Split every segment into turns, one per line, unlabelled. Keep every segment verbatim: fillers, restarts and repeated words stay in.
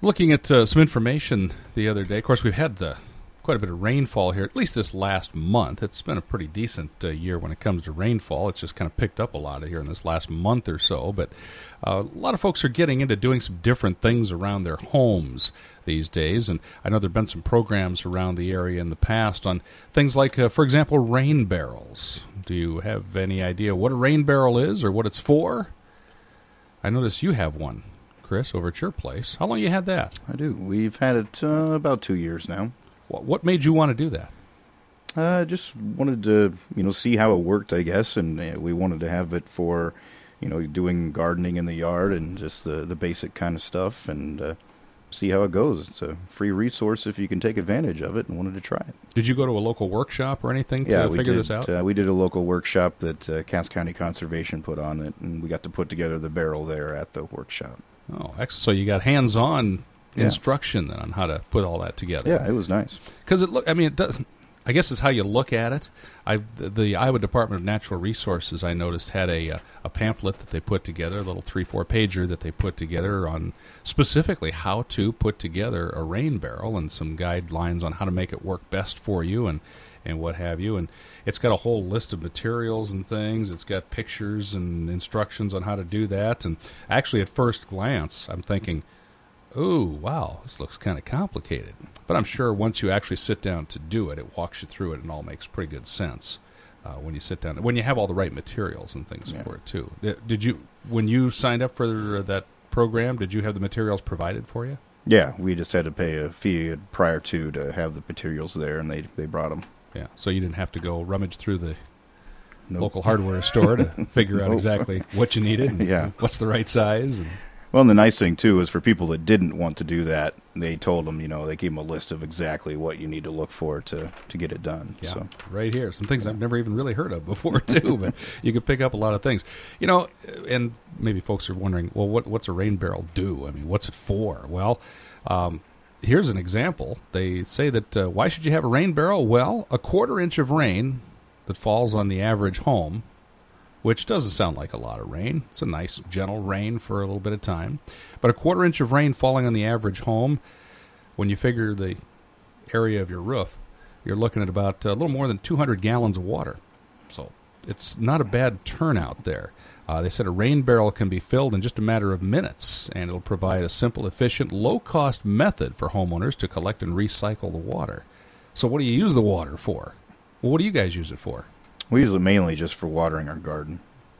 Looking at uh, some information the other day. Of course, we've had uh, quite a bit of rainfall here, at least this last month. It's been a pretty decent uh, year when it comes to rainfall. It's just kind of picked up a lot of here in this last month or so. But uh, a lot of folks are getting into doing some different things around their homes these days. And I know there have been some programs around the area in the past on things like, uh, for example, rain barrels. Do you have any idea what a rain barrel is or what it's for? I notice you have one, Chris, over at your place. How long you had that?
I do. We've had it uh, about two years now.
What, what made you want to do that?
I uh, just wanted to, you know, see how it worked, I guess, and uh, we wanted to have it for, you know, doing gardening in the yard and just the, the basic kind of stuff, and uh, see how it goes. It's a free resource if you can take advantage of it, and wanted to try it.
Did you go to a local workshop or anything to
yeah,
figure
we did,
this out?
Uh, we did a local workshop that uh, Cass County Conservation put on it, and we got to put together the barrel there at the workshop.
Oh, excellent. So you got hands-on
yeah.
instruction then on how to put all that together.
Yeah, it was nice.
Because it look, I mean, it does. I guess it's how you look at it. I the, the Iowa Department of Natural Resources, I noticed, had a uh, a pamphlet that they put together, a little three four pager that they put together on specifically how to put together a rain barrel and some guidelines on how to make it work best for you and. and what have you, and it's got a whole list of materials and things. It's got pictures and instructions on how to do that, and actually at first glance I'm thinking, oh wow, this looks kind of complicated, but I'm sure once you actually sit down to do it, it walks you through it and all makes pretty good sense uh, when you sit down, when you have all the right materials and things yeah. for it too. Did you, when you signed up for that program, did you have the materials provided for you?
Yeah, we just had to pay a fee prior to to have the materials there, and they, they brought them.
Yeah, so you didn't have to go rummage through the
nope.
local hardware store to figure out
nope.
exactly what you needed and
yeah.
what's the right size. And
well, and the nice thing, too, is for people that didn't want to do that, they told them, you know, they gave them a list of exactly what you need to look for to, to get it done.
Yeah,
so.
right here. Some things I've never even really heard of before, too, but you could pick up a lot of things. You know, and maybe folks are wondering, well, what what's a rain barrel do? I mean, what's it for? Well, um here's an example. They say that uh, why should you have a rain barrel? Well, a quarter inch of rain that falls on the average home, which doesn't sound like a lot of rain. It's a nice, gentle rain for a little bit of time. But a quarter inch of rain falling on the average home, when you figure the area of your roof, you're looking at about a little more than two hundred gallons of water. So it's not a bad turnout there. Uh, they said a rain barrel can be filled in just a matter of minutes, and it'll provide a simple, efficient, low-cost method for homeowners to collect and recycle the water. So what do you use the water for? Well, what do you guys use it for?
We use it mainly just for watering our garden.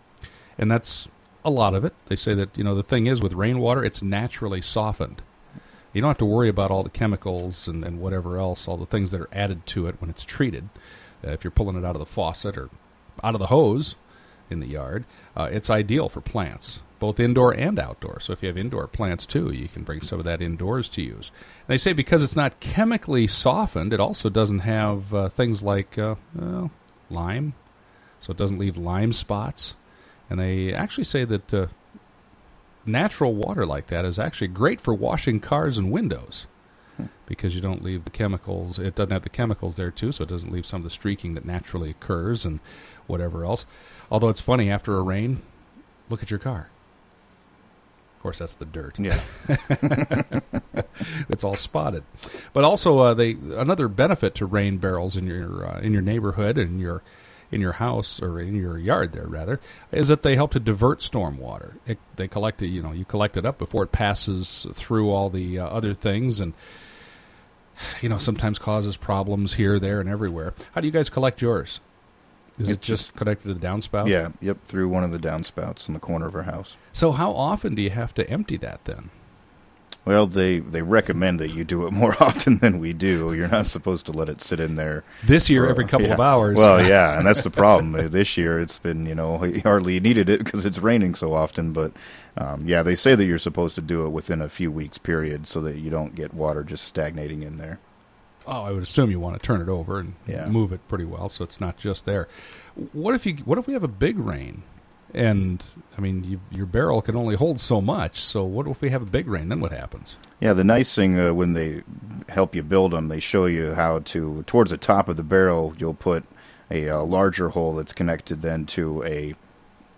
And that's a lot of it. They say that, you know, the thing is with rainwater, it's naturally softened. You don't have to worry about all the chemicals and, and whatever else, all the things that are added to it when it's treated. Uh, if you're pulling it out of the faucet or out of the hose in the yard, uh, it's ideal for plants, both indoor and outdoor. So if you have indoor plants too, you can bring some of that indoors to use. And they say because it's not chemically softened, it also doesn't have uh, things like uh, well, lime, so it doesn't leave lime spots. And they actually say that uh, natural water like that is actually great for washing cars and windows because you don't leave the chemicals. It doesn't have the chemicals there too, so it doesn't leave some of the streaking that naturally occurs and whatever else. Although it's funny, after a rain, look at your car. Of course, that's the dirt.
Yeah.
It's all spotted. But also, uh, they another benefit to rain barrels in your uh, in your neighborhood and your in your house or in your yard there rather is that they help to divert storm water. It, they collect it, you know, you collect it up before it passes through all the uh, other things, and you know sometimes causes problems here, there, and everywhere. How do you guys collect yours? Is it's it just connected to the downspout?
Yeah, yep, through one of the downspouts in the corner of our house.
So how often do you have to empty that then?
Well, they, they recommend that you do it more often than we do. You're not supposed to let it sit in there.
This year,
for,
every couple
yeah.
of hours.
Well, yeah, and that's the problem. This year, it's been, you know, hardly needed it because it's raining so often. But, um, yeah, they say that you're supposed to do it within a few weeks period so that you don't get water just stagnating in there.
Oh, I would assume you want to turn it over and
yeah.
move it pretty well so it's not just there. What if you? What if we have a big rain? And, I mean, you, your barrel can only hold so much, so what if we have a big rain? Then what happens?
Yeah, the nice thing, uh, when they help you build them, they show you how to, towards the top of the barrel, you'll put a uh, larger hole that's connected then to a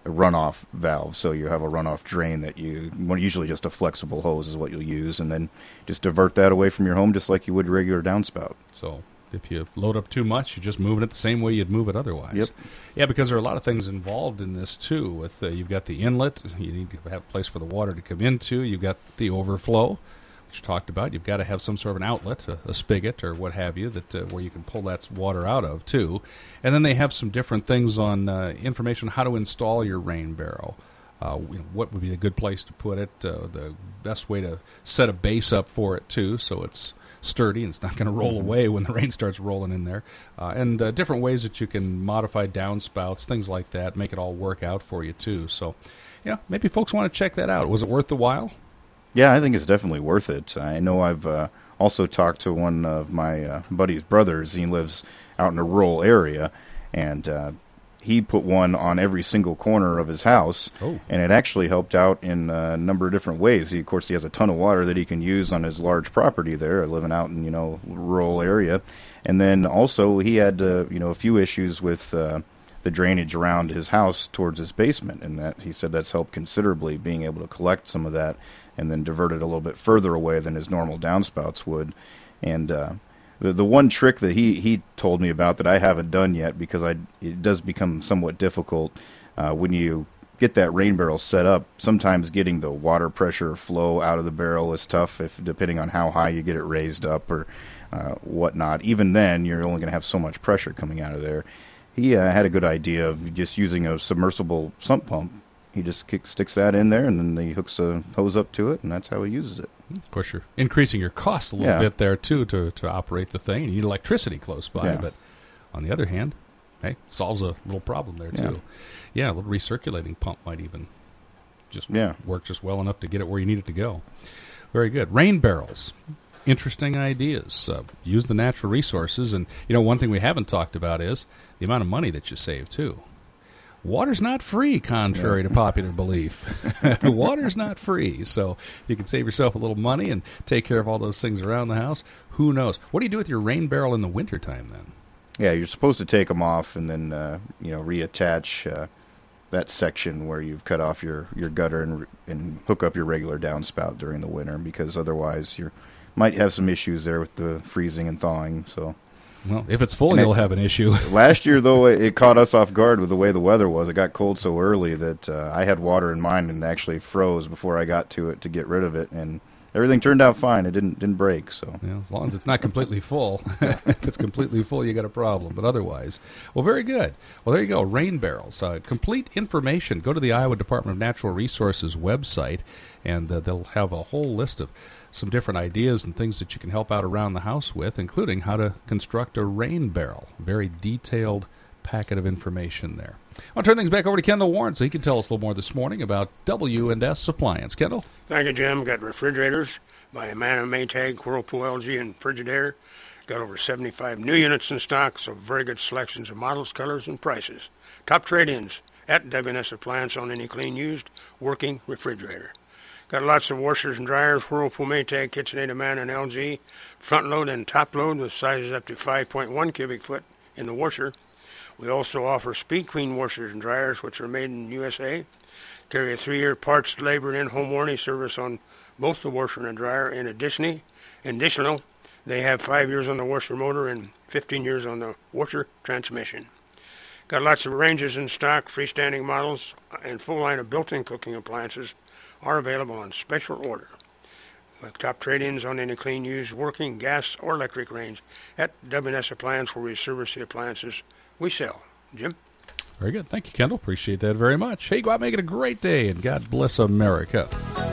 a runoff valve. So you have a runoff drain that you, well, usually just a flexible hose is what you'll use, and then just divert that away from your home just like you would regular downspout.
So if you load up too much, you're just moving it the same way you'd move it otherwise.
Yep.
Yeah, because there are a lot of things involved in this, too. With uh, you've got the inlet. You need to have a place for the water to come into. You've got the overflow, which you talked about. You've got to have some sort of an outlet, a, a spigot or what have you, that uh, where you can pull that water out of, too. And then they have some different things on uh, information on how to install your rain barrel. Uh, you know, what would be a good place to put it, uh, the best way to set a base up for it, too, so it's sturdy and it's not going to roll away when the rain starts rolling in there, uh, and uh, different ways that you can modify downspouts, things like that, make it all work out for you too. So, yeah, maybe folks want to check that out. Was it worth the while?
Yeah, I think it's definitely worth it. I know I've uh, also talked to one of my uh, buddy's brothers. He lives out in a rural area, and uh, he put one on every single corner of his house,
oh.
and it actually helped out in a number of different ways. He, of course, he has a ton of water that he can use on his large property there, living out in, you know, rural area. And then also he had, uh, you know, a few issues with uh, the drainage around his house towards his basement, and that he said that's helped considerably, being able to collect some of that and then divert it a little bit further away than his normal downspouts would. And uh, The the one trick that he, he told me about that I haven't done yet, because I it does become somewhat difficult uh, when you get that rain barrel set up. Sometimes getting the water pressure flow out of the barrel is tough, if depending on how high you get it raised up or uh, whatnot. Even then, you're only going to have so much pressure coming out of there. He uh, had a good idea of just using a submersible sump pump. He just kick, sticks that in there, and then he hooks a hose up to it, and that's how he uses it.
Of course, you're increasing your costs a little
Yeah.
bit there, too, to, to operate the thing. You need electricity close by,
Yeah.
but on the other hand, hey, solves a little problem there, too.
Yeah.
Yeah, a little recirculating pump might even just
Yeah.
work just well enough to get it where you need it to go. Very good. Rain barrels. Interesting ideas. Uh, use the natural resources. And, you know, one thing we haven't talked about is the amount of money that you save, too. Water's not free, contrary
Yeah.
to popular belief. Water's not free, so you can save yourself a little money and take care of all those things around the house. Who knows? What do you do with your rain barrel in the wintertime, then?
Yeah, you're supposed to take them off and then, uh, you know, reattach uh, that section where you've cut off your, your gutter and and hook up your regular downspout during the winter, because otherwise you might have some issues there with the freezing and thawing. So,
Well, if it's full,
And
you'll
it-
have an issue.
last year, though, it, it caught us off guard with the way the weather was. It got cold so early that uh, I had water in mine and actually froze before I got to it to get rid of it, and everything turned out fine. It didn't didn't break. So,
Yeah, as long as it's not completely full. If it's completely full, you got a problem. But otherwise, well, very good. Well, there you go. Rain barrels. Uh, complete information. Go to the Iowa Department of Natural Resources website, and uh, they'll have a whole list of some different ideas and things that you can help out around the house with, including how to construct a rain barrel. Very detailed packet of information there. I'll turn things back over to Kendall Warren so he can tell us a little more this morning about W and S Appliance. Kendall?
Thank you, Jim. Got refrigerators by Amana, Maytag, Whirlpool, L G, and Frigidaire. Got over seventy-five new units in stock, so very good selections of models, colors, and prices. Top trade-ins at W and S Appliance on any clean, used, working refrigerator. Got lots of washers and dryers, Whirlpool, Maytag, KitchenAid, Amana, and L G. Front load and top load with sizes up to five point one cubic foot in the washer. We also offer Speed Queen washers and dryers, which are made in U S A. Carry a three-year parts, labor, and in-home warranty service on both the washer and the dryer. In addition, additional, they have five years on the washer motor and fifteen years on the washer transmission. Got lots of ranges in stock, freestanding models, and full line of built-in cooking appliances are available on special order. With top trade-ins on any clean, used, working gas or electric range at W and S Appliance, where we service the appliances we sell. Jim?
Very good. Thank you, Kendall. Appreciate that very much. Hey, go out and make it a great day, and God bless America.